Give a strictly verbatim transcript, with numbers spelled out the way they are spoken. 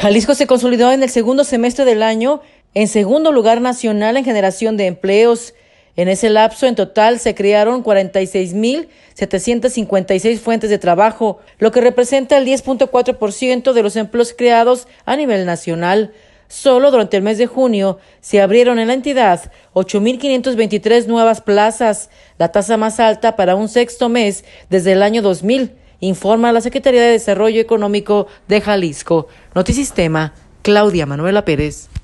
Jalisco se consolidó en el segundo semestre del año en segundo lugar nacional en generación de empleos. En ese lapso, en total, se crearon cuarenta y seis mil setecientas cincuenta y seis fuentes de trabajo, lo que representa el diez punto cuatro por ciento de los empleos creados a nivel nacional. Solo durante el mes de junio se abrieron en la entidad ocho mil quinientas veintitrés nuevas plazas, la tasa más alta para un sexto mes desde el año dos mil, informa la Secretaría de Desarrollo Económico de Jalisco. Notisistema, Claudia Manuela Pérez.